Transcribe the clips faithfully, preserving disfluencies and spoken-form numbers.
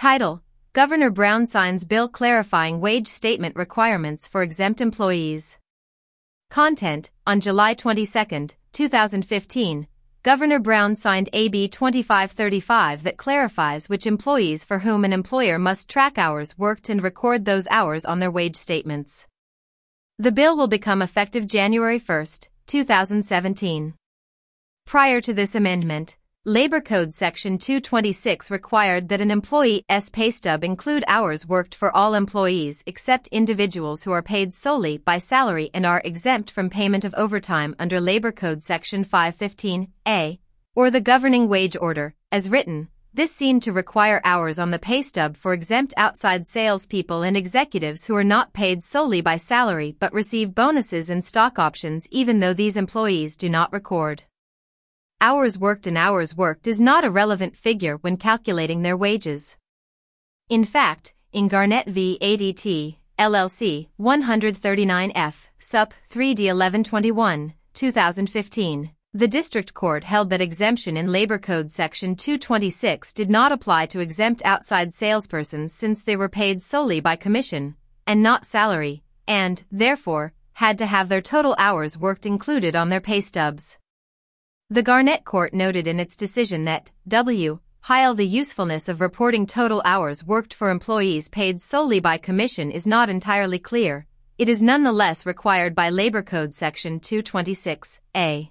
Title: Governor Brown signs bill clarifying wage statement requirements for exempt employees. Content: On July twenty-second, two thousand fifteen, Governor Brown signed A B twenty-five thirty-five that clarifies which employees for whom an employer must track hours worked and record those hours on their wage statements. The bill will become effective January first, two thousand seventeen. Prior to this amendment, Labor Code Section two twenty-six required that an employee's pay stub include hours worked for all employees except individuals who are paid solely by salary and are exempt from payment of overtime under Labor Code Section five fifteen A, or the governing wage order, as written. This seemed to require hours on the pay stub for exempt outside salespeople and executives who are not paid solely by salary but receive bonuses and stock options even though these employees do not record hours worked, and hours worked is not a relevant figure when calculating their wages. In fact, in Garnett v. A D T, L L C, one thirty-nine F, Sup. three D eleven twenty-one, two thousand fifteen, the District Court held that exemption in Labor Code Section two twenty-six did not apply to exempt outside salespersons since they were paid solely by commission, and not salary, and, therefore, had to have their total hours worked included on their pay stubs. The Garnett Court noted in its decision that, w. while the usefulness of reporting total hours worked for employees paid solely by commission is not entirely clear, it is nonetheless required by Labor Code Section two twenty-six A.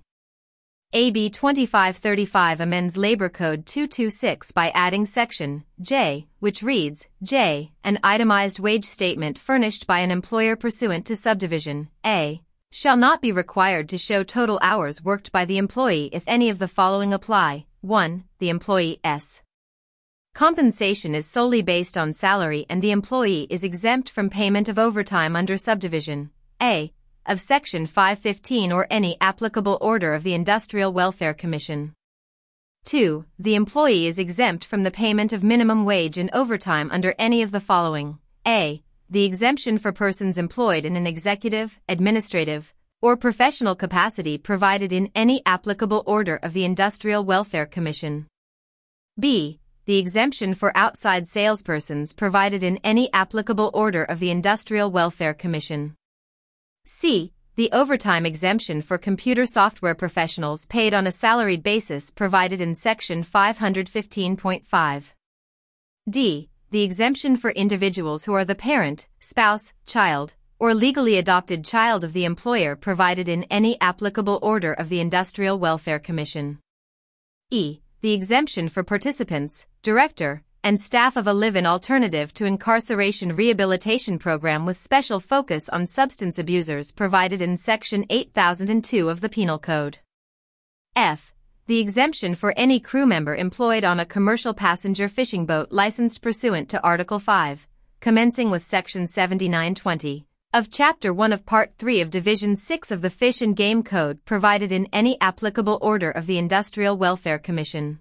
A B twenty-five thirty-five amends Labor Code two twenty-six by adding Section J, which reads, J, an itemized wage statement furnished by an employer pursuant to subdivision A, shall not be required to show total hours worked by the employee if any of the following apply. one. The employee's compensation is solely based on salary and the employee is exempt from payment of overtime under subdivision A of Section five fifteen or any applicable order of the Industrial Welfare Commission. two. The employee is exempt from the payment of minimum wage and overtime under any of the following. A. The exemption for persons employed in an executive, administrative, or professional capacity provided in any applicable order of the Industrial Welfare Commission. B. The exemption for outside salespersons provided in any applicable order of the Industrial Welfare Commission. C. The overtime exemption for computer software professionals paid on a salaried basis provided in Section five fifteen point five. D. The exemption for individuals who are the parent, spouse, child, or legally adopted child of the employer provided in any applicable order of the Industrial Welfare Commission. E. The exemption for participants, director, and staff of a live-in alternative to incarceration rehabilitation program with special focus on substance abusers provided in Section eight thousand two of the Penal Code. F. The exemption for any crew member employed on a commercial passenger fishing boat licensed pursuant to Article five, commencing with Section seventy-nine twenty, of Chapter one of Part three of Division six of the Fish and Game Code provided in any applicable order of the Industrial Welfare Commission.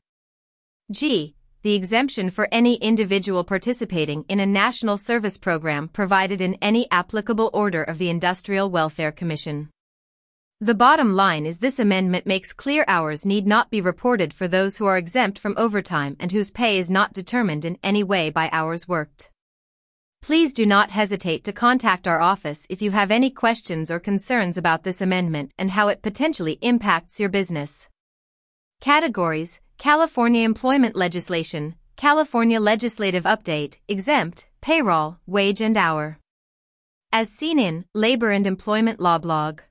G. The exemption for any individual participating in a national service program provided in any applicable order of the Industrial Welfare Commission. The bottom line is this amendment makes clear hours need not be reported for those who are exempt from overtime and whose pay is not determined in any way by hours worked. Please do not hesitate to contact our office if you have any questions or concerns about this amendment and how it potentially impacts your business. Categories: California Employment Legislation, California Legislative Update, Exempt, Payroll, Wage and Hour. As seen in Labor and Employment Law blog.